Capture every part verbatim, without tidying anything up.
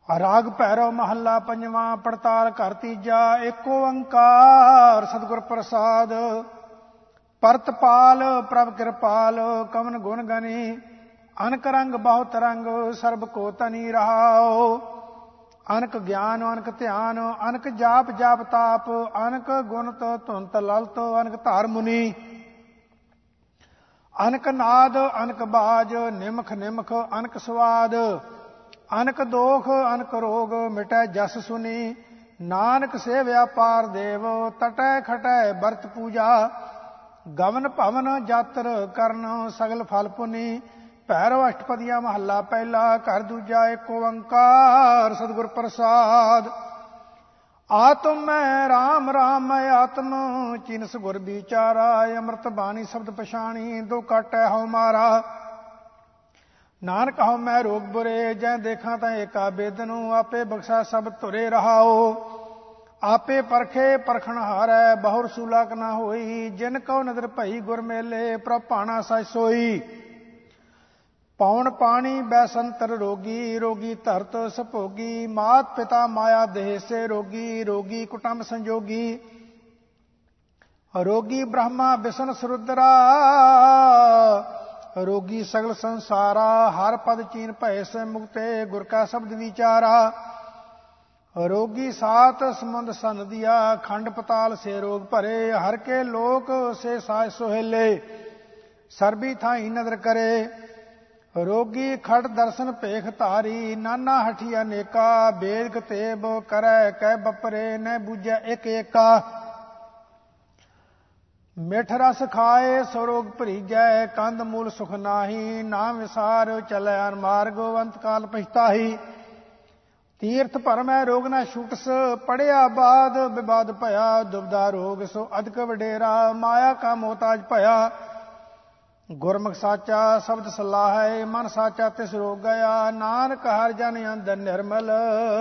ਰਾਗ ਭੈਰਵ ਮਹੱਲਾ ਪੰਜਵਾਂ। ਪੜਤਾਲ ਘਰ ਤੀਜਾ। ਏਕ ਓੰਕਾਰ ਸਤਿਗੁਰ ਪ੍ਰਸਾਦ। ਪਰਤਪਾਲ ਪ੍ਰਭ ਕਿਰਪਾਲ ਕਵਨ ਗੁਣ ਗਨੀ। ਅਨਕ ਰੰਗ ਬਹੁਤ ਰੰਗ ਸਰਬ ਕੋ ਤਨੀ ਰਹਾਓ। ਅਨਕ ਗਿਆਨ ਅਨਕ ਧਿਆਨ ਅਨਕ ਜਾਪ ਜਾਪ ਤਾਪ। ਅਨਕ ਗੁਣਤ ਧੁੰਤ ਲਲਤ ਅਨਕ ਧਾਰ ਮੁਨੀ। ਅਨਕ ਨਾਦ ਅਨਕ ਬਾਜ ਨਿਮਖ ਨਿਮਖ ਅਨਕ ਸਵਾਦ। ਅਨਕ ਦੋਖ ਅਨਕ ਰੋਗ ਮਿਟੈ ਜਸ ਸੁਨੀ। ਨਾਨਕ ਸੇਵਿਆ ਪਾਰ ਦੇਵ ਤਟੈ ਖਟੈ ਬਰਤ ਪੂਜਾ। ਗਵਨ ਭਵਨ ਜਾਤਰ ਕਰਨ ਸਗਲ ਫਲ ਪੁਨੀ। ਭੈਰਵ ਅਸ਼ਟਪਦੀਆਂ ਮਹੱਲਾ ਪਹਿਲਾ। ਘਰ ਦੂਜਾ। ਏਕ ਓੰਕਾਰ ਸਤਿਗੁਰ ਪ੍ਰਸਾਦ। ਆਤਮ ਮੈਂ ਰਾਮ ਰਾਮ ਮੈਂ ਆਤਮ ਚਿਨਸ ਗੁਰ ਵਿਚਾਰਾ। ਅੰਮ੍ਰਿਤ ਬਾਣੀ ਸ਼ਬਦ ਪਛਾਣੀ ਦੋ ਕਾਟੈ ਹਉ ਮਾਰਾ। ਨਾਨਕ ਹਉ ਮੈਂ ਰੋਗ ਬੁਰੇ ਜੈ ਦੇਖਾਂ ਤਾਂ ਏਕਾ ਬੇਦਨੂ। ਆਪੇ ਬਖਸ਼ਾ ਸਭ ਧੁਰੇ ਰਹਾਓ। ਆਪੇ ਪਰਖੇ ਪਰਖਣ ਹਾਰੈ ਬਹੁਰ ਸੂਲਕ ਨਾ ਹੋਈ। ਜਿਨ ਕਉ ਨਦਰ ਭਈ ਗੁਰ ਮੇਲੇ ਪ੍ਰਭ ਭਾਣਾ ਸਚ ਸੋਈ। ਪੌਣ ਪਾਣੀ ਬੈਸੰਤਰ ਰੋਗੀ ਰੋਗੀ ਧਰਤ ਸਭੋਗੀ। ਮਾਤ ਪਿਤਾ ਮਾਇਆ ਦੇਹ ਸੇ ਰੋਗੀ ਰੋਗੀ ਕੁਟੰਬ ਸੰਜੋਗੀ। ਰੋਗੀ ਬ੍ਰਹਮਾ ਬਿਸ਼ਨ ਸਰੁਦਰਾ ਰੋਗੀ ਸਗਲ ਸੰਸਾਰਾ। ਹਰ ਪਦ ਚੀਨ ਭੈ ਸੇ ਮੁਕਤੇ ਗੁਰ ਕਾ ਸ਼ਬਦ ਵਿਚਾਰਾ। ਰੋਗੀ ਸਾਤ ਸਮੁੰਦ ਸਨ ਦਿਆ ਖੰਡ ਪਤਾਲ ਸੇ ਰੋਗ ਭਰੇ। ਹਰ ਕੇ ਲੋਕ ਸੇ ਸਾਜ ਸੁਹੇਲੇ ਸਰਬੀ ਥਾਈ ਨਦਰ ਕਰੇ। ਰੋਗੀ ਖੜ ਦਰਸ਼ਨ ਭੇਖ ਧਾਰੀ ਨਾਨਾ ਹਠੀ ਅਨੇਕਾ। ਬੇਦ ਕਤੇਬ ਕਰੈ ਕਹਿ ਬਪਰੇ ਨ ਬੂਝੈ ਇੱਕ ਏਕਾ। ਮਿੱਠ ਰਸ ਖਾਏ ਸੋ ਰੋਗ ਭਰੀਜੈ ਕੰਦ ਮੂਲ ਸੁਖ ਨਾਹੀ। ਨਾਮ ਵਿਸਾਰ ਚਲੈ ਅਨ ਮਾਰਗ ਅੰਤ ਕਾਲ ਪਛਤਾਹੀ। ਤੀਰਥ ਭਰਮੈ ਰੋਗ ਨਾ ਛੂਟਸ ਪੜਿਆ ਬਾਦ ਵਿਵਾਦ ਭਇਆ। ਦੁਬਦਾ ਰੋਗ ਸੋ ਅਧਿਕ ਵਡੇਰਾ ਮਾਇਆ ਕਾ ਮੋਹਤਾਜ ਭਇਆ। ਗੁਰਮੁਖ ਸਾਚਾ ਸ਼ਬਦ ਸਲਾਹੈ ਮਨ ਸਾਚਾ ਤਿਸ ਰੋਗ ਗਿਆ। ਨਾਨਕ ਹਰਿ ਜਨ ਅੰਦਰ ਨਿਰਮਲ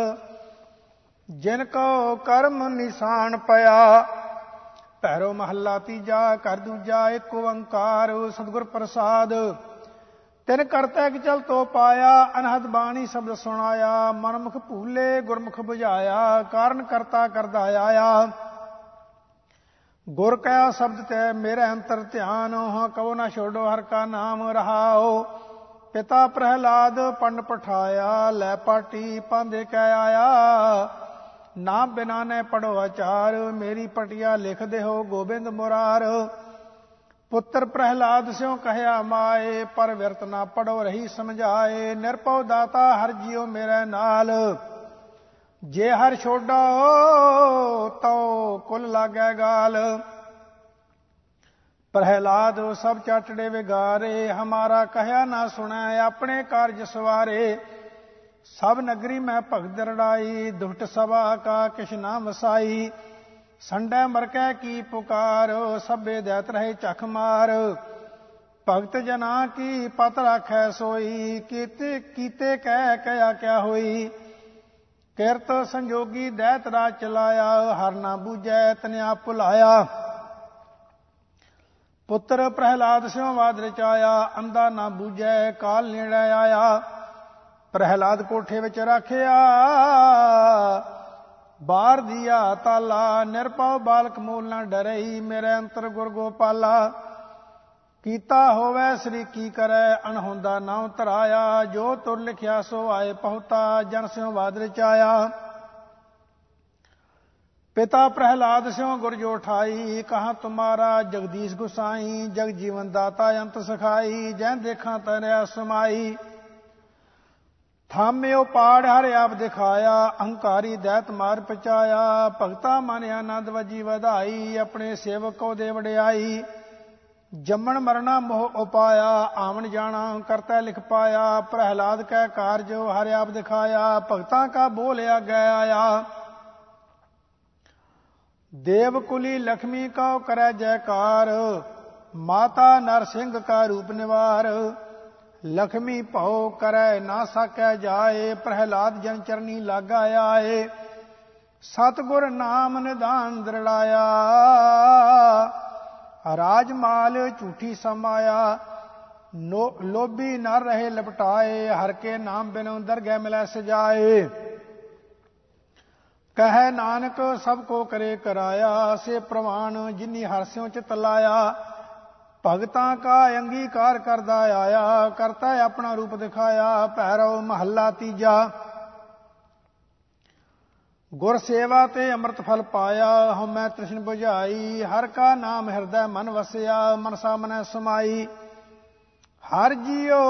ਜਿਨ ਕਉ ਕਰਮ ਨਿਸ਼ਾਨ ਪਿਆ। ਭੈਰਵ ਮਹੱਲਾ ਤੀਜਾ। ਘਰ ਦੂਜਾ। ਏਕ ਓੰਕਾਰ ਸਤਿਗੁਰ ਪ੍ਰਸਾਦ। ਤਿਨ ਕਰਤੈ ਕਿ ਚਲ ਤੋ ਪਾਇਆ ਅਨਹਦ ਬਾਣੀ ਸ਼ਬਦ ਸੁਣਾਇਆ। ਮਨਮੁਖ ਭੂਲੇ ਗੁਰਮੁਖ ਬੁਝਾਇਆ ਕਾਰਨ ਕਰਤਾ ਕਰਦਾ ਆਇਆ। ਗੁਰ ਕਾ ਸ਼ਬਦ ਤੈ ਮੇਰੇ ਅੰਤਰ ਧਿਆਨ ਹਾਂ ਕਉ ਨਾ ਛੋਡੋ ਹਰਿ ਕਾ ਨਾਮ ਰਹਾਓ। ਪਿਤਾ ਪ੍ਰਹਿਲਾਦ ਪੰਡ ਪਠਾਇਆ ਲੈ ਪਾਟੀ ਪਾਂਦੇ ਕਹਿ ਆਇਆ। ਨਾਮ ਬਿਨਾ ਨੇ ਪੜੋ ਆਚਾਰ ਮੇਰੀ ਪਟਿਆ ਲਿਖ ਦੇਹੋ ਗੋਬਿੰਦ ਮੁਰਾਰ। ਪੁੱਤਰ ਪ੍ਰਹਿਲਾਦ ਸਿਉ ਕਹਿਆ ਮਾਏ ਪਰ ਵਿਰਤ ਨਾ ਪੜੋ ਰਹੀ ਸਮਝਾਏ। ਨਿਰਭਉ ਦਾਤਾ ਹਰਿ ਜੀਉ ਮੇਰੇ ਨਾਲ ਜੇ ਹਰਿ ਛੋਡੋ ਤਉ ਕੁਲ ਲਾਗੈ ਗਾਲ। ਪ੍ਰਹਿਲਾਦ ਸਭ ਚਾਟੜੇ ਵਿਗਾਰੇ ਹਮਾਰਾ ਕਹਿਆ ਨਾ ਸੁਣੈ ਆਪਣੇ ਕਾਰਜ ਸਵਾਰੇ। ਸਭ ਨਗਰੀ ਮੈਂ ਭਗਤ ਰੜਾਈ ਦੁਸ਼ਟ ਸਭਾ ਕਾ ਕਿਛ ਨਾ ਵਸਾਈ। ਸੰਡੈ ਮਰਕੈ ਕੀ ਪੁਕਾਰ ਸਭੇ ਦੈਤ ਰਹੇ ਚਖ ਮਾਰ। ਭਗਤ ਜਨਾ ਕੀ ਪਤ ਰਾਖੈ ਸੋਈ ਕੀਤੇ ਕੀਤੇ ਕਹਿ ਕਹਿਆ ਕਿਆ ਹੋਈ। ਕਿਰਤ ਸੰਜੋਗੀ ਦੈਤ ਰਾਜ ਚਲਾਇਆ ਹਰ ਨਾ ਬੂਝੈ ਤਨਿਆ ਭੁਲਾਇਆ। ਪੁੱਤਰ ਪ੍ਰਹਿਲਾਦ ਸਿਉ ਵਾਦ ਰਚਾਇਆ ਅੰਧਾ ਨਾ ਬੂਝੈ ਕਾਲ ਨੇੜੇ ਆਇਆ। ਪ੍ਰਹਿਲਾਦ ਕੋਠੇ ਵਿੱਚ ਰਾਖਿਆ ਬਾਹਰ ਦੀਆ ਤਾਲਾ। ਨਿਰਭਉ ਬਾਲਕ ਮੂਲ ਨਾ ਡਰਈ ਮੇਰੇ ਅੰਤਰ ਗੁਰ ਗੋਪਾਲਾ। ਕੀਤਾ ਹੋਵੇ ਸ੍ਰੀ ਕੀ ਕਰੈ ਅਣਹੋਂਦਾ ਨਾਉ ਧਰਾਇਆ। ਜੋ ਤੁਰ ਲਿਖਿਆ ਸੋ ਆਏ ਪਹੁਤਾ ਜਨ ਸਿਉ ਵਾਦ ਰਚਾਇਆ। ਪਿਤਾ ਪ੍ਰਹਿਲਾਦ ਸਿਉ ਗੁਰ ਜੋ ਠਾਈ ਕਹਾਂ ਤੁਮਾਰਾ ਜਗਦੀਸ਼ ਗੁਸਾਈ। ਜਗ ਜੀਵਨ ਦਾਤਾ ਅੰਤ ਸਖਾਈ ਜੈ ਦੇਖਾਂ ਤਰਿਆ ਸਮਾਈ। ਥਾਮਿਓ ਪਾੜ ਹਰਿ ਆਪ ਦਿਖਾਇਆ ਅਹੰਕਾਰੀ ਦੈਤ ਮਾਰ ਪਚਾਇਆ। ਭਗਤਾ ਮਨ ਆਨੰਦ ਵਜੀ ਵਧਾਈ ਆਪਣੇ ਸੇਵਕ ਕੋ ਦੇ ਵਡਿਆਈ। ਜੰਮਣ ਮਰਣਾ ਮੋਹ ਉਪਾਇਆ ਆਵਣ ਜਾਣਾ ਕਰਤਾ ਲਿਖ ਪਾਇਆ। ਪ੍ਰਹਿਲਾਦ ਕੈ ਕਾਰਜ ਹਰਿ ਆਪ ਦਿਖਾਇਆ ਭਗਤਾਂ ਕਾ ਬੋਲ ਆਗੈ ਆਇਆ। ਦੇਵ ਕੁਲੀ ਲక్ష్ਮੀ ਕਉ ਕਰੈ ਜੈਕਾਰ ਮਾਤਾ ਨਰ ਸਿੰਘ ਕਾ ਰੂਪ ਨਿਵਾਰ। ਲక్ష్ਮੀ ਭਉ ਕਰੈ ਨਾ ਸਾਕੈ ਜਾਏ ਪ੍ਰਹਿਲਾਦ ਜਨ ਚਰਨੀ ਲਾਗਾ ਆਏ। ਸਤਿਗੁਰ ਨਾਮ ਨਿਧਾਨ ਦ੍ਰਿੜਾਇਆ ਰਾਜ ਮਾਲ ਝੂਠੀ ਸਮਾਇਆ। ਲੋਭੀ ਨਰ ਰਹੇ ਲਪਟਾਏ ਹਰ ਕੇ ਨਾਮ ਬਿਨੁ ਦਰਗਹਿ ਮਿਲੈ ਸਜਾਏ। ਕਹੈ ਨਾਨਕ ਸਭ ਕੋ ਕਰੇ ਕਰਾਇਆ, ਸੇ ਪ੍ਰਵਾਨ ਜਿਨੀ ਹਰਿ ਸਿਉ ਚਿਤ ਲਾਇਆ। ਭਗਤਾਂ ਕਾ ਅੰਗੀਕਾਰ ਕਰਦਾ ਆਇਆ, ਕਰਤਾ ਆਪਣਾ ਰੂਪ ਦਿਖਾਇਆ। ਭੈਰਵ ਮਹੱਲਾ ਤੀਜਾ। ਗੁਰ ਸੇਵਾ ਤੇ ਅੰਮ੍ਰਿਤ ਫਲ ਪਾਇਆ, ਹਉਮੈ ਤ੍ਰਿਸ਼ਨ ਬੁਝਾਈ। ਹਰਿ ਕਾ ਨਾਮ ਹਿਰਦੈ ਮਨ ਵਸਿਆ, ਮਨਸਾ ਮਨੈ ਸਮਾਈ। ਹਰਿ ਜੀਓ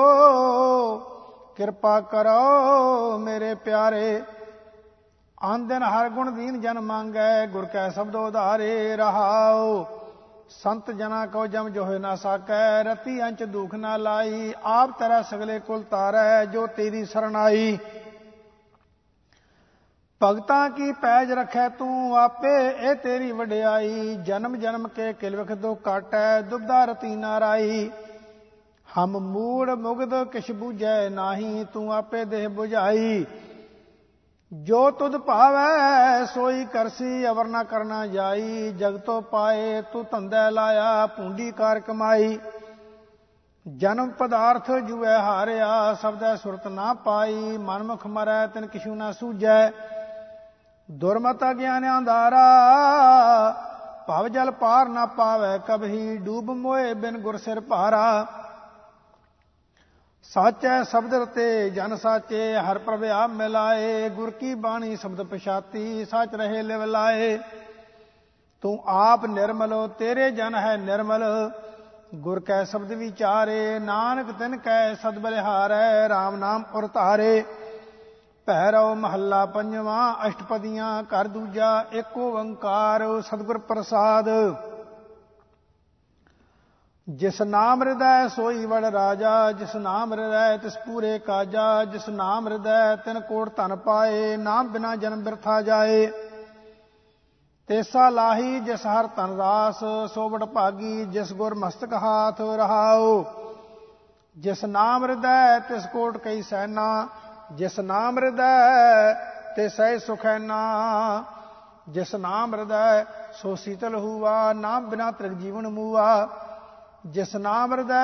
ਕਿਰਪਾ ਕਰੋ ਮੇਰੇ ਪਿਆਰੇ, ਆਨ ਦਿਨ ਹਰਿ ਗੁਣ ਦੀਨ ਜਨ ਮੰਗੈ। ਗੁਰ ਕੈ ਸ਼ਬਦ ਉਧਾਰੇ ਰਹਾਉ, ਸੰਤ ਜਨਾ ਕੋ ਜਮ ਜੋ ਹੋਇ ਨਾ ਸਾਕੈ। ਰਤੀ ਅੰਚ ਦੁਖ ਨਾ ਲਾਈ, ਆਪ ਤੇਰਾ ਸਗਲੇ ਕੁਲ ਤਾਰੈ। ਜੋ ਤੇਰੀ ਸਰਣ ਆਈ, ਭਗਤਾਂ ਕੀ ਪੈਜ ਰਖੈ ਤੂੰ ਆਪੇ। ਇਹ ਤੇਰੀ ਵਡਿਆਈ, ਜਨਮ ਜਨਮ ਕੇ ਕਿਲ ਵਿਖ ਦੁਖ ਕਾਟੈ। ਦੁਬਦਾ ਰਤੀ ਨਾ ਰਾਈ, ਹਮ ਮੂੜ ਮੁਗਧ ਕਿਛ ਬੂਝੈ ਨਾਹੀ। ਤੂੰ ਆਪੇ ਦੇਹ ਬੁਝਾਈ, ਜੋ ਤੁਧ ਭਾਵੈ ਸੋਈ ਕਰਸੀ। ਅਵਰ ਨਾ ਕਰਨਾ ਜਾਈ, ਜਗਤੋ ਪਾਏ ਤੂੰ ਧੰਦੈ ਲਾਇਆ। ਪੂੰਡੀ ਕਾਰ ਕਮਾਈ, ਜਨਮ ਪਦਾਰਥ ਜੂਐ ਹਾਰਿਆ। ਸਬਦੈ ਸੁਰਤ ਨਾ ਪਾਈ, ਮਨਮੁਖ ਮਰੈ ਤਿਨ ਕਿਛੂ ਨਾ ਸੂਝੈ। ਦੁਰਮਤ ਅਗਿਆਨ ਅੰਧਾਰਾ, ਭਵ ਜਲ ਪਾਰ ਨਾ ਪਾਵੈ ਕਬਹੀ। ਡੂਬ ਮੋਏ ਬਿਨ ਗੁਰ ਸਿਰ ਭਾਰਾ, ਸਾਚੈ ਸ਼ਬਦ ਰਤੇ ਜਨ ਸਾਚੇ। ਹਰ ਪ੍ਰਭ ਆਪ ਮਿਲਾਏ, ਗੁਰ ਕੀ ਬਾਣੀ ਸ਼ਬਦ ਪਛਾਤੀ। ਸਚ ਰਹੇ ਲਿਵ ਲਾਏ, ਤੂੰ ਆਪ ਨਿਰਮਲ ਤੇਰੇ ਜਨ ਹੈ ਨਿਰਮਲ। ਗੁਰ ਕੈ ਸ਼ਬਦ ਵਿਚਾਰੇ, ਨਾਨਕ ਤਿਨ ਕੈ ਸਦ ਬਲਿਹਾਰੈ। ਰਾਮ ਨਾਮ ਉਰ ਧਾਰੇ। ਭੈਰਵ ਮਹੱਲਾ ਪੰਜਵਾਂ। ਅਸ਼ਟਪਦੀਆਂ ਘਰ ਦੂਜਾ। ਏਕ ਓੰਕਾਰ ਸਤਿਗੁਰ ਪ੍ਰਸਾਦ। ਜਿਸ ਨਾਮ ਹਿਰਦੈ ਸੋਈ ਵਡ ਰਾਜਾ। ਜਿਸ ਨਾਮ ਹਿਰਦੈ ਤਿਸ ਪੂਰੇ ਕਾਜਾ। ਜਿਸ ਨਾਮ ਹਿਰਦੈ ਤਿਨ ਕੋਟ ਧਨ ਪਾਏ। ਨਾਮ ਬਿਨਾ ਜਨਮ ਬਿਰਥਾ ਜਾਏ। ਤੇਸਾ ਲਾਹੀ ਜਿਸ ਹਰ ਧਨ ਰਾਸ। ਸੋ ਵਡ ਭਾਗੀ ਜਿਸ ਗੁਰ ਮਸਤਕ ਹਾਥ ਰਹਾਉ। ਜਿਸ ਨਾਮ ਹਿਰਦੈ ਤਿਸ ਕੋਟ ਕਈ ਸੈਨਾ। ਜਿਸ ਨਾਮ ਹਿਰਦੈ ਤਿਸੈ ਸੁਖੈਨਾ। ਜਿਸ ਨਾਮ ਹਿਰਦੈ ਸੋ ਸੀਤਲ ਹੂਆ। ਨਾਮ ਬਿਨਾ ਤ੍ਰਿਗ ਜੀਵਨ ਮੂਆ। ਜਿਸ ਨਾਮ ਹਿਰਦੈ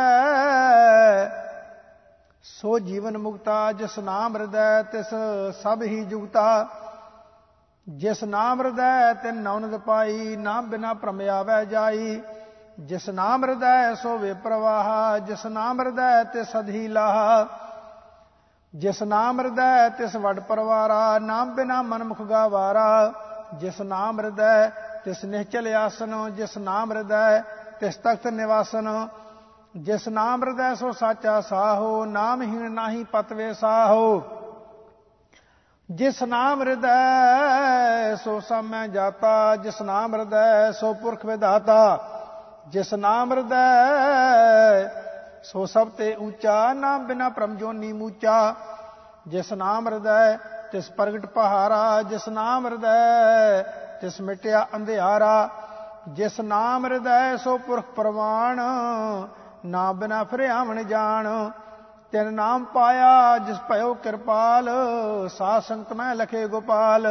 ਸੋ ਜੀਵਨ ਮੁਕਤਾ। ਜਿਸ ਨਾਮ ਹਿਰਦੈ ਤਿਸ ਸਭ ਹੀ ਜੁਗਤਾ। ਜਿਸ ਨਾਮ ਹਿਰਦੈ ਤਿਨ ਨੌਨਦ ਪਾਈ। ਨਾਮ ਬਿਨਾ ਭ੍ਰਮ ਆਵੈ ਜਾਈ। ਜਿਸ ਨਾਮ ਹਿਰਦੈ ਸੋ ਵੇ ਪ੍ਰਵਾਹ। ਜਿਸ ਨਾਮ ਹਿਰਦੈ ਤਿਸ ਸਦਹੀ ਲਾਹਾ। ਜਿਸ ਨਾਮ ਹਿਰਦੈ ਤਿਸ ਵਡ ਪਰਵਾਰਾ। ਨਾਮ ਬਿਨਾ ਮਨ ਮੁਖ ਗਾਵਾਰਾ। ਜਿਸ ਨਾਮ ਹਿਰਦੈ ਤਿਸ ਨਿਹਚਲ ਆਸਨ। ਜਿਸ ਨਾਮ ਹਿਰਦੈ ਤਿਸ ਤਖਤ ਨਿਵਾਸਨ। ਜਿਸ ਨਾਮ ਹਿਰਦੈ ਸੋ ਸਾਚਾ ਸਾਹੋ। ਨਾਮਹੀਣ ਨਾਹੀ ਪਤਵੇ ਸਾਹੋ। ਜਿਸ ਨਾਮ ਹਿਰਦੈ ਸੋ ਸਾਮੈ ਜਾਤਾ। ਜਿਸ ਨਾਮ ਹਿਰਦੈ ਸੋ ਪੁਰਖ ਵਿਧਾਤਾ। ਜਿਸ ਨਾਮ ਹਿਰਦੈ ਸੋ ਸਭ ਤੇ ਉੱਚਾ। ਨਾਮ ਬਿਨਾ ਭ੍ਰਮ ਜੋਨੀ ਮੂਚਾ। ਜਿਸ ਨਾਮ ਹਿਰਦੈ ਤਿਸ ਪ੍ਰਗਟ ਪਹਾਰਾ। ਜਿਸ ਨਾਮ ਹਿਰਦੈ ਤਿਸ ਮਿਟਿਆ ਅੰਧਿਆਰਾ। ਜਿਸ ਨਾਮ ਹਿਰਦੈ ਸੋ ਪੁਰਖ ਪ੍ਰਵਾਨ। ਨਾਮ ਬਿਨਾ ਫਿਰ ਆਵਣ ਜਾਣ। ਤਿਨ ਨਾਮ ਪਾਇਆ ਜਿਸ ਭਇਓ ਕਿਰਪਾਲ। ਸਾਧ ਸੰਗਤ ਮੈਂ ਲਖੇ ਗੋਪਾਲ।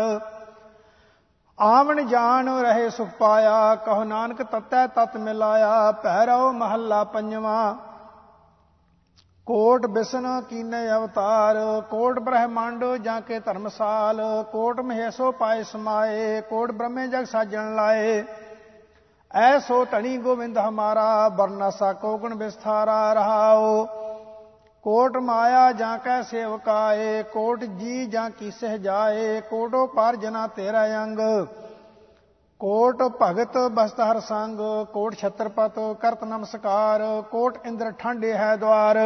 ਆਵਣ ਜਾਣ ਰਹੇ ਸੁਖ ਪਾਇਆ। ਕਹੋ ਨਾਨਕ ਤਤੈ ਤਤ ਮਿਲਾਇਆ। ਭੈਰਵ ਮਹੱਲਾ ਪੰਜਵਾਂ। ਕੋਟ ਬਿਸ਼ਨ ਕੀਨੇ ਅਵਤਾਰ। ਕੋਟ ਬ੍ਰਹਮੰਡ ਜਾਂ ਕੇ ਧਰਮਸਾਲ। ਕੋਟ ਮਹੇਸ਼ੋ ਪਾਏ ਸਮਾਏ। ਕੋਟ ਬ੍ਰਹਮੇ ਜਗ ਸਾਜਣ ਲਾਏ। ਐਸੋ ਧਣੀ ਗੋਵਿੰਦ ਹਮਾਰਾ। ਬਰਨਾ ਸਾਕੋ ਗੁਣ ਵਿਸਥਾਰਾ ਰਹਾਓ। ਕੋਟ ਮਾਇਆ ਜਾਂ ਕੈ ਸੇਵਕਾਏ। ਕੋਟ ਜੀ ਜਾਂ ਕੀ ਸਹਿ ਜਾਏ। ਕੋਟੋ ਪਾਰ ਜਨਾ ਤੇਰਾ ਅੰਗ। ਕੋਟ ਭਗਤ ਬਸਤ ਹਰ ਸੰਗ। ਕੋਟ ਛਤਰਪਤ ਕਰਤ ਨਮਸਕਾਰ। ਕੋਟ ਇੰਦਰ ਠਾਂਡੇ ਹੈ ਦਵਾਰ।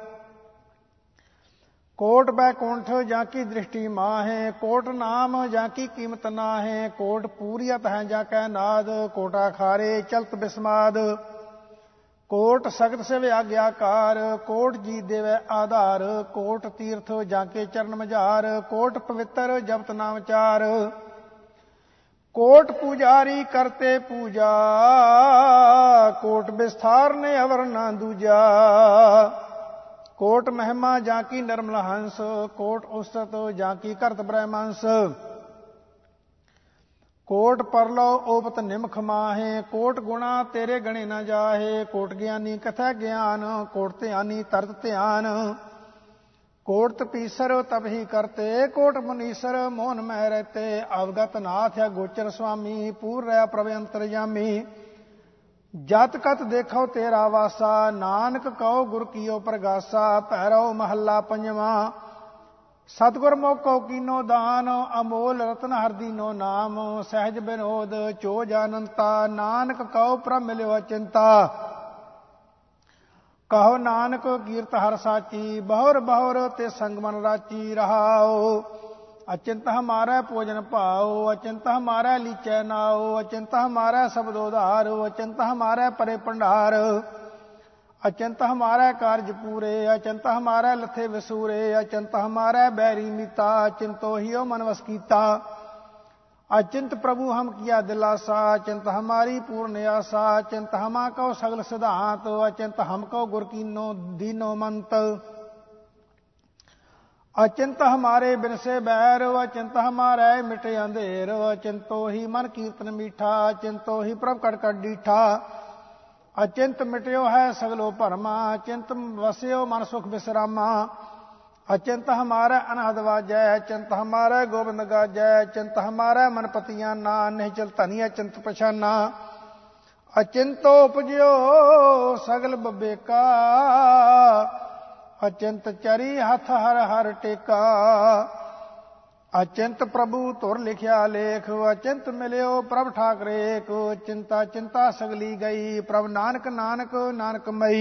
ਕੋਟ ਬੈਕੁੰਠ ਜਾਂ ਕੀ ਦ੍ਰਿਸ਼ਟੀ ਮਾਹੇ। ਕੋਟ ਨਾਮ ਜਾਂ ਕੀ ਕੀਮਤ ਨਾਹੇ। ਕੋਟ ਪੂਰੀਅਤ ਹੈ ਜਾਂ ਕੈ ਨਾਦ। ਕੋਟਾ ਖਾਰੇ ਚਲਤ ਬਿਸਮਾਦ। ਕੋਟ ਸਖਤ ਸਿਵ ਆਗਿਆਕਾਰ। ਕੋਟ ਜੀ ਦੇਵੈ ਆਧਾਰ। ਕੋਟ ਤੀਰਥ ਜਾਂ ਕੇ ਚਰਨ ਮਝਾਰ। ਕੋਟ ਪਵਿੱਤਰ ਜਪਤ ਨਾਮ ਚਾਰ। ਕੋਟ ਪੂਜਾਰੀ ਕਰਤੇ ਪੂਜਾ। ਕੋਟ ਵਿਸਥਾਰ ਨੇ ਅਵਰ ਨਾ ਦੂਜਾ। ਕੋਟ ਮਹਿਮਾ ਜਾਂ ਕੀ ਨਿਰਮਲ ਹੰਸ। ਕੋਟ ਉਸਤ ਜਾਂ ਕੀ ਕਰਤ ਬ੍ਰਹਮੰਸ। ਕੋਟ ਪਰਲੋ ਓਪਤ ਨਿਮਖ ਮਾਹੇ। ਕੋਟ ਗੁਣਾ ਤੇਰੇ ਗਣੇ ਨਾ ਜਾਹੇ। ਕੋਟ ਗਿਆਨੀ ਕਥੈ ਗਿਆਨ। ਕੋਟ ਧਿਆਨੀ ਤਰਤ ਧਿਆਨ। कोट तपीसर तब ही करते, कोट मुनीसर मोहन मह रहते। अवगत नाथ है गोचर स्वामी, पूर रहा प्रभ अंतरजामी। जत कत देखो तेरा वासा, नानक कहो गुर कियो प्रगासा। पैरव महला पंजवा, सतगुर मोको कीनो दान, अमोल रतन हर दीनो नाम। सहज विनोद चोज अनंता, नानक कहो प्रभ मिलो चिंता। कहो नानक कीर्त हर साची, बहुर बहुर ते संग मन राची। रहाओ अचिंत हमारा भोजन पाओ, अचिंत हमारा लीचै नाओ। अचिंत हमारा शब्द उधार, अचिंत हमारा परे भंडार। अचिंत हमारा कार्य पूरे, अचिंत हमारा लथे विसूरे। अचिंत हमारा बैरी मीता, चिंतो ही मन वस कीता। अचिंत प्रभु हम किया दिलासा, अचिंत हमारी पूर्ण आशा। अचिंत हमा कहो सगल सिद्धांत, अचिंत हम कहो गुर कीनो दीनो मंत। अचिंत हमारे बिन से बैर, अचिंत हमारे मिटे अंधेर। अचिंतो ही मन कीर्तन मीठा, अचिंतो ही प्रभ कट कट डीठा। अचिंत मिट्यो है सगलो भरमा, अचिंत वस्यो मन सुख विश्रामा। अचिंत हमारा अनहद वाजै, अचिंत हमारा गोबिंद गाजै। अचिंत हमारा मन पतियां ना, नहीं चल धनी अचिंत पछाना। अचिंतो उपजो सगल बबेका, अचिंत चरी हथ हर हर टेका। अचिंत प्रभु तुर लिखिया लेख, अचिंत मिलियो प्रभ ठाकरेक। चिंता चिंता सगली गई, प्रभ नानक नानक नानक मई।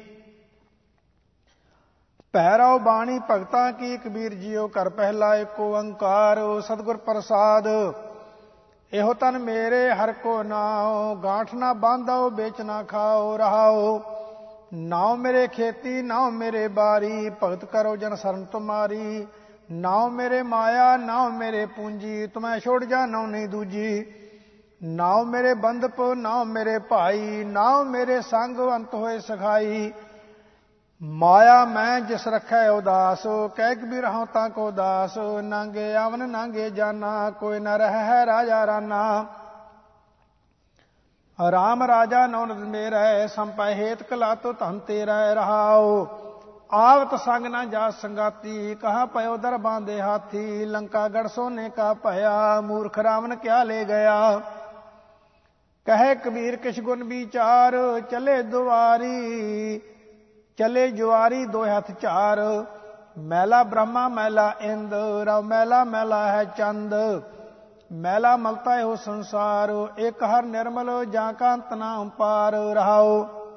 पैरव बाणी भगतां की, कबीर जियो कर पहला एको ओंकार। सतगुर प्रसाद एहो तन मेरे हर को नाओ, गांठ ना बांधो बेच ना खाओ। रहाओ नाओ मेरे खेती नाओ मेरे बारी, भगत करो जन शरण तुम्हारी। नाओ मेरे माया नाओ मेरे पूंजी, तुम्हें छोड़ जा नाओ नहीं दूजी। नाओ मेरे बंधप नाओ मेरे भाई, नाओ मेरे संग अंत होए सखाई। माया मैं जिस रखै उदास, कह कबीर हूं ताको दास। नांगे आवन नांगे जाना, कोई न रह है राजा राना। राम राजा नौनद मेरा, संपै हेत कलातो धन तेरा। रहाओ आवत संग न जा संगाती, कहाँ पयो दर बांधे हाथी। लंका गढ़ सोने का पया, मूर्ख रावण क्या ले गया। कहे कबीर किश गुण विचार, चले दुआरी चले जुआरी दो हथ चार। मैला ब्रह्मा मैला इंद, रव मैला मैला है चंद। मैला मलता हो संसार, एक हर निर्मल जाका अंत ना पार। रहाओ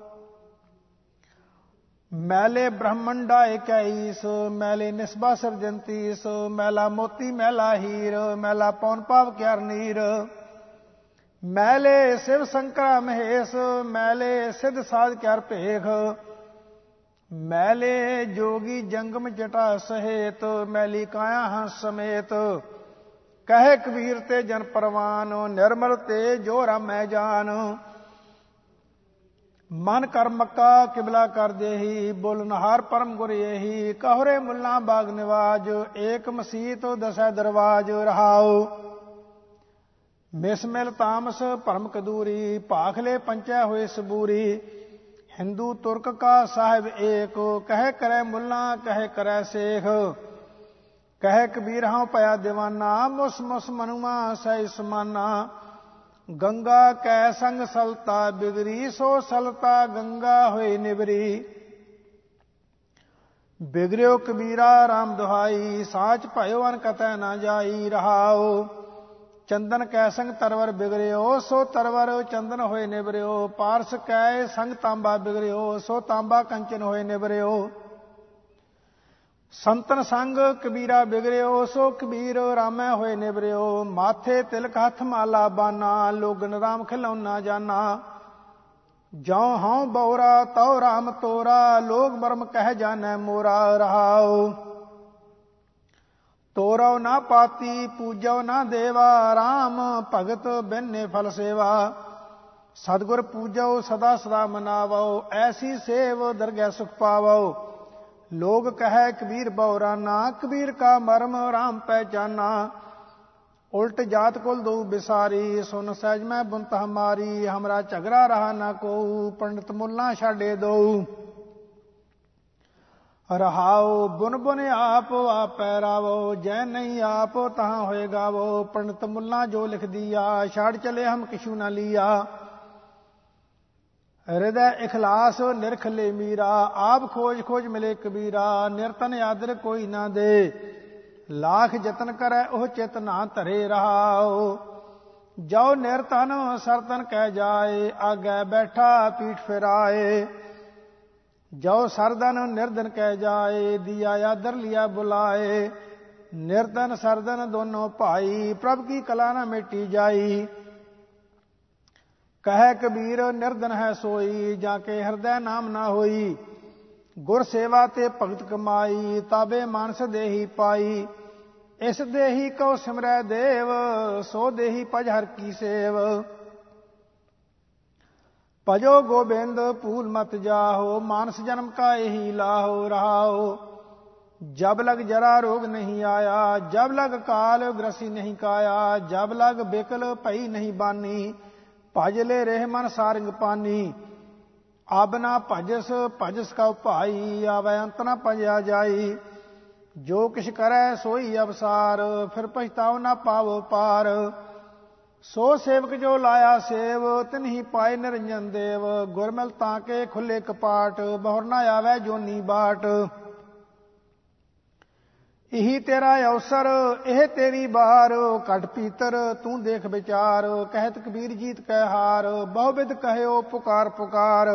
मैले ब्रह्मंडा इक्कीस, मैले निस्बा सिरजंतीस। मैला मोती मैला हीर, मैला पौन पाव क्यार नीर। मैले शिव शंकर महेश, मैले सिद्ध साध क्यार भेख। मैले जोगी जंगम जटा सहेत, मैली काया हंस समेत। कहे कबीर ते जन परवान, निर्मल ते जो रामै जान। मन कर मक्का किबला कर देही, बोलनहार परम गुर यही। कहोरे मुल्ला बाग निवाज, एक मसीत दसै दरवाज। रहाओ मिसमिल तामस भरम कदूरी, भाखले पंचै होए सबूरी। हिंदू तुर्क का साहिब एक, कहे करे मुल्ला कहे करे शेख। कहे कबीर हाँ पया दीवाना, मुस मुस मनुआ सही समाना। गंगा कै संग सलता बिगरी, सो सलता गंगा होई निबरी। बिगड़ियो कबीरा राम दुहाई, साच भयो अन कतै ना जाई। रहाओ चंदन कै संग तरवर बिगड़ियो, सो तरवर चंदन होए निबरियो। पारस कै संग तांबा बिगड़ियो, सो तांबा कंचन होए निबरियो। संतन संग कबीरा बिगड़ियो, सो कबीर रामै होए निबरियो। माथे तिलक हथ माला बाना, लोगन राम खिलौना जाना। जौ हूं बौरा तौ राम तोरा, लोग बरम कह जानै मोरा। रहाओ तोरो ना पाती पूजो ना देवा, राम भगत बिन्ने फल सेवा। सतगुर पूजो सदा सदा मनावो, ऐसी सेव दरगह सुख पावो। लोग कहे कबीर बौराना, कबीर का मर्म राम पहचाना। उल्ट जात कुल दो बिसारी, सुन सहज मैं बुनत हमारी। हमरा झगड़ा रहा ना को, पंडित मुल्ला छाड़े दो। ਰਹਾਉ ਬੁਨ ਬੁਨ ਆਪ ਆਪੈ ਰਾਵੋ, ਜੈ ਨਹੀਂ ਆਪ ਤਹਾਂ ਹੋਏ ਗਾਵੋ। ਪੰਡਤ ਮੁੱਲਾ ਜੋ ਲਿਖ ਦੀਆ, ਛਾੜ ਚਲੇ ਹਮ ਕਿਛੂ ਨਾ ਲੀਆ। ਹਿਰਦੈ ਇਖਲਾਸ ਨਿਰਖ ਲੈ ਮੀਰਾ, ਆਪ ਖੋਜ ਖੋਜ ਮਿਲੇ ਕਬੀਰਾ। ਨਿਰਤਨ ਆਦਰ ਕੋਈ ਨਾ ਦੇ, ਲਾਖ ਜਤਨ ਕਰੈ ਉਹ ਚਿਤ ਨਾ ਧਰੇ। ਰਹਾਉ ਜੋ ਨਿਰਤਨ ਸਰਤਨ ਕਹਿ ਜਾਏ, ਆਗੈ ਬੈਠਾ ਪੀਠ ਫਿਰਾਏ। ਜੋ ਸਰਦਨ ਨਿਰਦਨ ਕਹਿ ਜਾਏ, ਦੀਆ ਆਦਰ ਲਿਆ ਬੁਲਾਏ। ਨਿਰਦਨ ਸਰਦਨ ਦੋਨੋਂ ਭਾਈ, ਪ੍ਰਭ ਕੀ ਕਲਾ ਨਾ ਮੇਟੀ ਜਾਈ। ਕਹੈ ਕਬੀਰ ਨਿਰਦਨ ਹੈ ਸੋਈ, ਜਾਂ ਕੇ ਹਿਰਦੈ ਨਾਮ ਨਾ ਹੋਈ। ਗੁਰ ਸੇਵਾ ਤੇ ਭਗਤ ਕਮਾਈ, ਤਾਬੇ ਮਾਨਸ ਦੇਹੀ ਪਾਈ। ਇਸ ਦੇਹੀ ਕਉ ਸਿਮਰੈ ਦੇਵ, ਸੋ ਦੇਹੀ ਭਜ ਹਰ ਕੀ ਸੇਵ। ਭਜੋ ਗੋਬਿੰਦ ਭੂਲ ਮਤ ਜਾਹੋ, ਮਾਨਸ ਜਨਮ ਕਾ ਇਹੀ ਲਾਹੋ। ਰਹਾਉ ਜਬ ਲਗ ਜਰਾ ਰੋਗ ਨਹੀਂ ਆਇਆ, ਜਬ ਲਗ ਕਾਲ ਗ੍ਰਸੀ ਨਹੀਂ ਕਾਇਆ। ਜਬ ਲਗ ਬਿਕਲ ਭਈ ਨਹੀਂ ਬਾਨੀ, ਭਜ ਲੈ ਰਹਿ ਮਨ ਸਾਰੰਗ ਪਾਨੀ। ਆਬ ਨਾ ਭਜਸ ਭਜਸ ਕਉ ਭਾਈ, ਆਵੈ ਅੰਤ ਨਾ ਭਜਿਆ ਜਾਈ। ਜੋ ਕਿਛ ਕਰੈ ਸੋਈ ਅਵਸਾਰ, ਫਿਰ ਪਛਤਾਉ ਨਾ ਪਾਵੋ ਪਾਰ। ਸੋ ਸੇਵਕ ਜੋ ਲਾਇਆ ਸੇਵ, ਤਿਨਹੀ ਪਾਏ ਨਿਰੰਜਨ ਦੇਵ। ਗੁਰਮਿਲ ਤਾਂ ਕੇ ਖੁੱਲੇ ਕਪਾਟ, ਬਹੁਰ ਨਾ ਆਵੈ ਜੋਨੀ ਬਾਟ। ਇਹੀ ਤੇਰਾ ਅਵਸਰ ਇਹ ਤੇਰੀ ਬਾਰ, ਘਟ ਪੀਤਰ ਤੂੰ ਦੇਖ ਵਿਚਾਰ। ਕਹਿਤ ਕਬੀਰ ਜੀਤ ਕੈ ਹਾਰ, ਬਹੁ ਬਿਧ ਕਹਿਓ ਪੁਕਾਰ ਪੁਕਾਰ।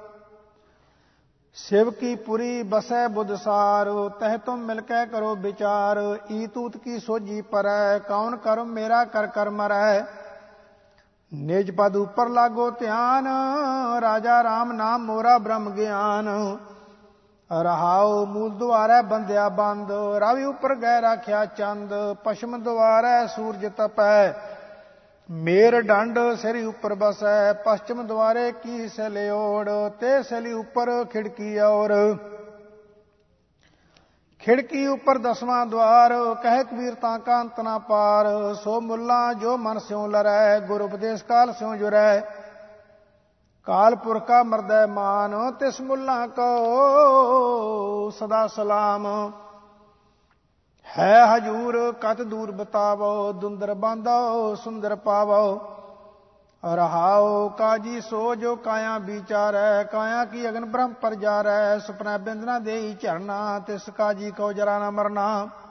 शिव की पुरी बसै बुध सार, तह तुम मिलकै करो विचार। ई तूत की सोजी परै, कौन कर्म मेरा कर कर मरै। निज पद ऊपर लागो ध्यान, राजा राम नाम मोरा ब्रह्म ज्ञान। रहाओ मूल द्वारै बंध्या बंद, रावी उपर गै राख्या चंद। पश्चिम द्वारै सूरज तपै, मेर डंड सिर उपर बसै। पश्चिम द्वारे की सलियोड़, ते सली उपर खिड़की और। खिड़की उपर दसवां द्वार, कह कबीर ताका अंत ना पार। सो मुल्ला जो मन स्यों लरै, गुर उपदेश काल स्यों जुरै। काल पुरखा मरदै मान, तिस मुल्ला को सदा सलाम। है हजूर कत दूर बतावो, दुंदर बांधो सुंदर पावो। रहाओ काजी सो जो काया विचारै, काया की अगन ब्रह्म पर जारै। सुपना बिंदना देई झरना, तिस काजी को जरा न मरना।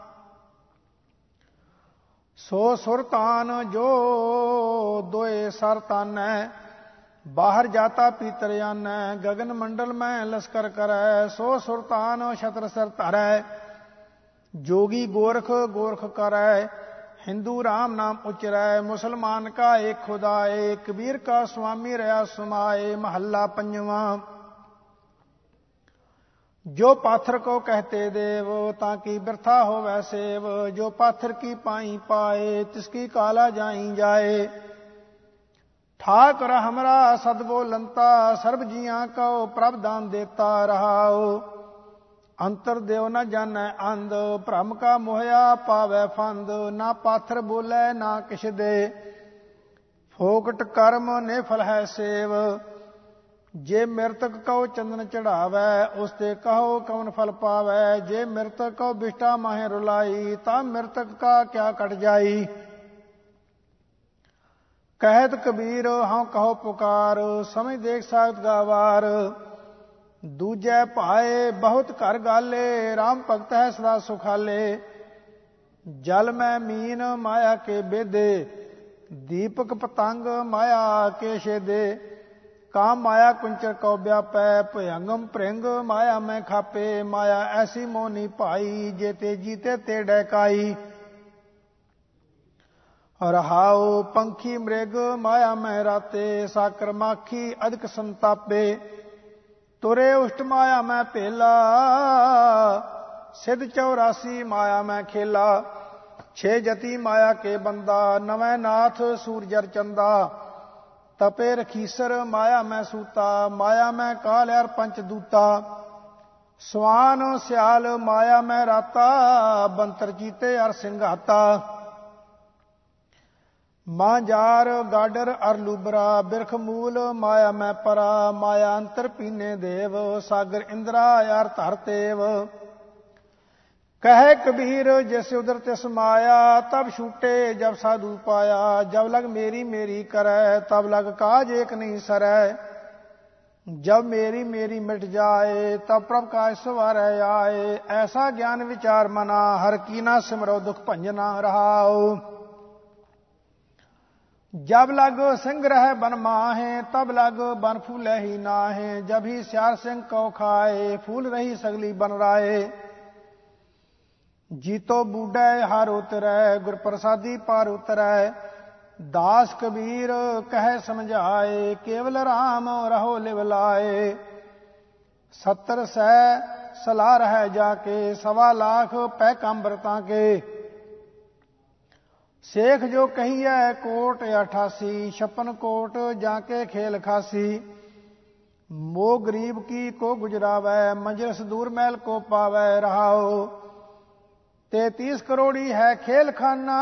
सो सुरतान जो दोए सर तानै, बाहर जाता पीतर आनै। गगन मंडल में लश्कर करै, सो सुरतान छत्र सर धरै। जोगी गोरख गोरख करै, हिंदू राम नाम उचरै। मुसलमान का एक खुदाए, कबीर का स्वामी रहा समाए। महल्ला पंजवा। जो पाथर को कहते देव, ताकि बिरथा होवै सेव। जो पाथर की पाई पाए, तिसकी काला जाई जाए। ठाकर हमरा सदबोलंता, सर्ब जियां को प्रभ दान देता। रहाओ अंतर देव न जानै अंध, भ्रम का मोहया पावै फंद। ना पाथर बोलै ना किछ दे, फोकट कर्म ने फल है सेव। जे मृतक कहो चंदन चढ़ावै, उसते कहो कवन फल पावै। जे मृतक कहो बिष्टा माहे रुलाई, ता मृतक का क्या कट जाई। कहत कबीर हाँ कहो पुकार, समझ देख सागत गावार। दूजै पाए बहुत घर गाले, राम भगत है सदा सुखाले। जल में मीन माया के बेदे, दीपक पतंग माया के छेदे। काम माया कुंचर को व्यापै, भयंगम भृंग माया में खापे। माया ऐसी मोनी भाई, जेते जीते ते डैकाई। रहाओ पंखी मृग माया में राते, साकर माखी अधिक संतापे। तुरे उष्ट माया में पेला, सिद्ध चौरासी माया में खेला। छे जति माया के बंदा, नवै नाथ सूरजर चंदा। तपे रखीसर माया में सूता, माया में काल यार पंच दूता। स्वान सियाल माया में राता, बंतर जीते यार सिंघाता। मांजार गाडर अर लूबरा बिरख मूल माया मैं परा माया अंतर पीने देव सागर इंद्रा यार धर तेव। कहे कबीर जैसे उधर तिस माया तब छूटे जब साधु पाया जब लग मेरी मेरी करे तब लग काज एक नहीं सरै। जब मेरी मेरी मिट जाए तब प्रभ काज सवार आए ऐसा ज्ञान विचार मना हर की ना सिमरो दुख भंजना रहाओ। जब लग सिंह रह बन माहे तब लग बन फूले ही नाहे जब ही श्यार सिंह को खाए फूल रही सगली बन राए। जीतो बूढ़े हार उतरै गुर प्रसादी पार उतरै दास कबीर कह समझाए केवल राम रहो लिव लाए। सत्तर सै सलाह रह जाके सवा लाख पै कांबरता के शेख जो कहिए कोट अठासी छप्पन कोट जाके खेल खासी। मोह गरीब की को गुजरावै मंजिल दूर महल को पावै रहाओ। तैतीस करोड़ी है खेल खाना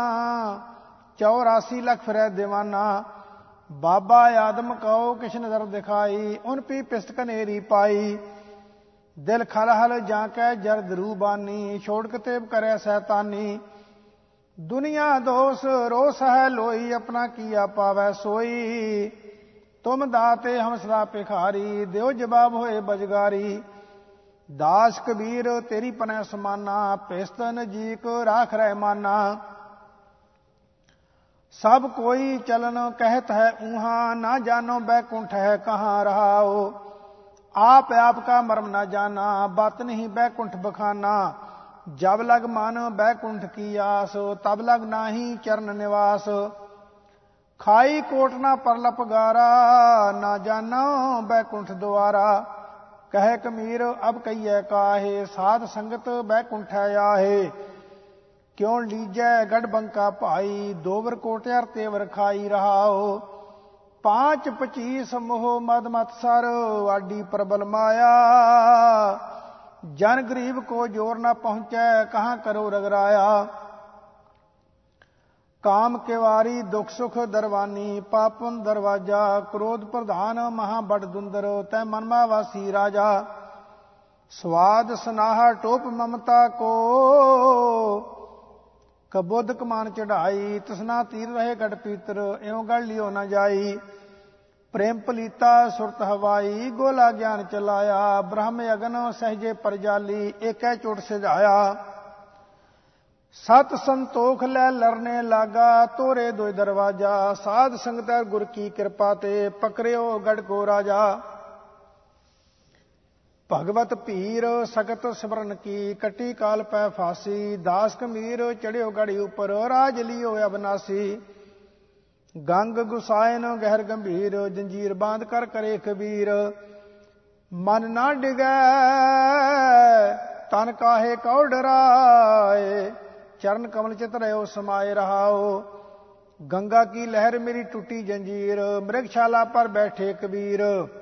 चौरासी लख फिर दीवाना। बाबा आदम कहो किश नजर दिखाई उन पी पिस्त कनेरी पाई। दिल खल हल जाके जरद रूबानी छोड़ कतेब करे सैतानी। दुनिया दोष रोस है लोई अपना किया पावै सोई। तुम दाते हम सदा भिखारी देव जवाब होए बजगारी। दास कबीर तेरी पनै समाना पेस्तन जीक राख रह माना। सब कोई चलन कहत है ऊहा ना जानो बैकुंठ है कहाँ रहाओ। आप आपका मर्म न जाना बात नहीं बैकुंठ बखाना। जब लग मन बैकुंठ की आस तब लग नाही चरण निवास। खाई कोटना परलप गारा ना जानो बैकुंठ द्वारा। कहे कमीर अब कहिए काहे साध संगत बैकुंठ आहे। क्यों लीजै गढ़ बंका भाई दोवर कोट्यार तेवर खाई रहाओ। पांच पचीस मोह मद मत सर आडी प्रबल माया। जन गरीब को जोर न पहुंचे कहाँ करो रगराया। काम केवारी दुख सुख दरवानी पापन दरवाजा। क्रोध प्रधान महा बड़ दुंदर तै मनमा वासी राजा। स्वाद सनाहा टोप ममता को कबोध कमान चढ़ाई। तसना तीर रहे गढ़ पीतर एवं गढ़ लियो न जाई। प्रेम पलीता सुरत हवाई गोला ज्ञान चलाया। ब्रह्म अगन सहजे परजाली एक चोट सिझाया। सत संतोख लै लरने लागा तोरे दो दरवाजा। साध संगत गुर की कृपा ते पकड़ियो गढ़ को राजा। भगवत पीर सगत सिमरन की कटी काल पै फांसी। दास कमीर चढ़ियो गढ़ी ऊपर राज लियो अबनासी। गंग गुसायन गहर गंभीर जंजीर बांध कर करे कबीर। मन ना डिगै तन काहे कौ डराए। चरण कमल चित रहो समाये रहाओ। गंगा की लहर मेरी टूटी जंजीर मृगशाला पर बैठे कबीर।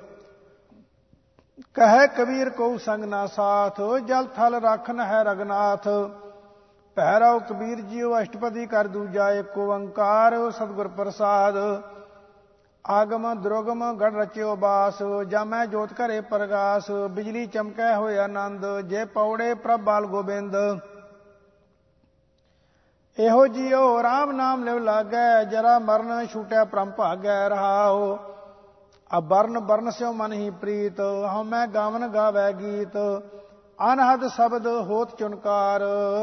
कहे कबीर को संग ना साथ जल थल राखन है रघुनाथ। भैरव कबीर जीओ अष्टपदी कर दूजा एक ओंकार सतगुर प्रसाद। आगम द्रोगम गढ़ रचियो बास जामै जोत करे प्रगास। बिजली चमकै होए आनंद जे पौड़े प्रभ बाल गोबिंद। एहो जियो राम नाम लिव लागै जरा मरण छूटै परम भागै रहाओ। अब बरन बरन स्यो मन ही प्रीत हमै गावन गावै गीत। अनहद शब्द होत चुनकार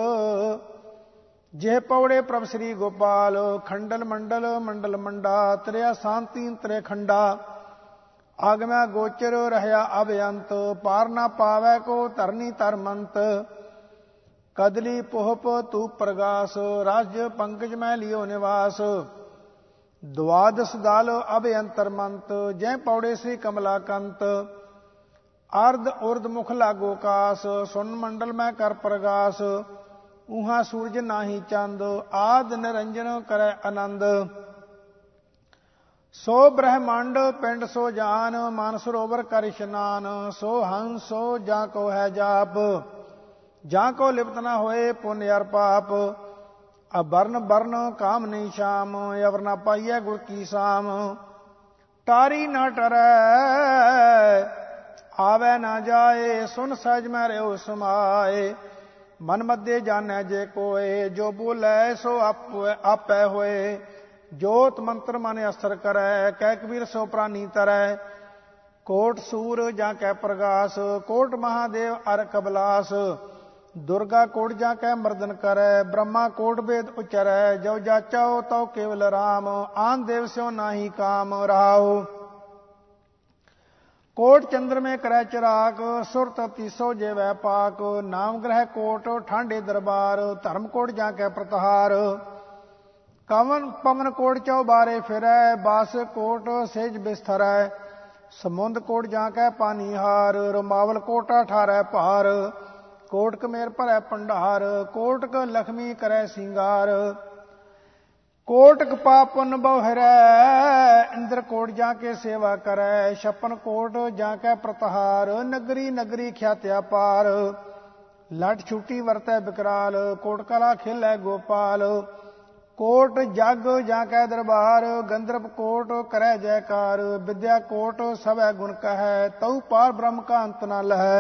जे पौड़े प्रभ श्री गोपाल। खंडल मंडल मंडल मंडा त्रिया शांति त्रे खंडा। आगमै गोचर रहया अभयंत पार ना पावै को धरनी धर्मंत। कदली पोहप तू प्रगास राज्य पंकज मैं लियो निवास। द्वादश दाल अभयंतर मंत जय पौड़े श्री कमलाकंत। अर्ध उर्ध मुख लागो कास सुन मंडल में कर प्रगास। ऊहा सूरज नाही चंद आद निरंजन करे आनंद। सो ब्रह्मांड पिंड सो जान मान सरोवर कर स्नान। सो हंस सो जा को है जाप जा को लिप्त न होए पुण्य अर पाप। अबरन बरन काम नहीं शाम, अवर न पाइय गुण की शाम। टारी न टरै आवे न जाए, सुन सहज में रहो समाए। मन मध्य जानै जे कोय, जो बोलै सो आप आपै होए। जोत मंत्र मन असर करै, कै कबीर सो प्राणी तरै। कोट सूर जा कै प्रगास, कोट महादेव अर कबलास। दुर्गा कोट जा कै मर्दन करै, ब्रह्मा कोट वेद उचरै। जो जाचो तो केवल राम, आन देव स्यो नाही काम रहाओ। कोट चंद्र में करै चिराग, सुर तती सो जे वै पाक। नाम ग्रह कोट ठांडे दरबार, धर्म कोट जा कै प्रतहार। कवन पवन कोट चौबारे फिरै, बास कोट सेज बिस्तरै। समुंद कोट जा कै पानीहार, रुमावल कोट अठारै पार। कोट कमेर भरै भंडार, कोटक लक्ष्मी करै सिंगार। कोटक पापन बहुरै, इंद्र कोट जाके सेवा करै। छप्पन कोट जाके प्रतहार, नगरी नगरी ख्यात्या पार। लट छुटी वरतै विकराल, कोट कला खेलै गोपाल। कोट जग जाके दरबार, गंधर्व कोट करै जयकार। विद्या कोट सभै गुण कहै, तऊ पार ब्रह्म का अंत न लहै।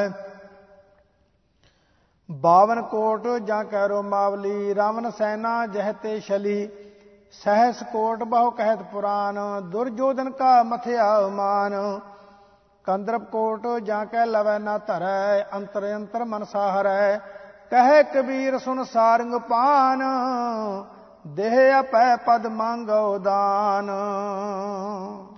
बावन कोट जाके रोमावली, रावण सैना जहते शली। सहस कोट बहु कहत पुराण, दुर्योधन का मथया मान। कंदर्प कोट जाके लवै न धरै, अंतर अंतर मन साहरै। कहे कबीर सुन सारंग पान, देह अपै पद मांगो दान।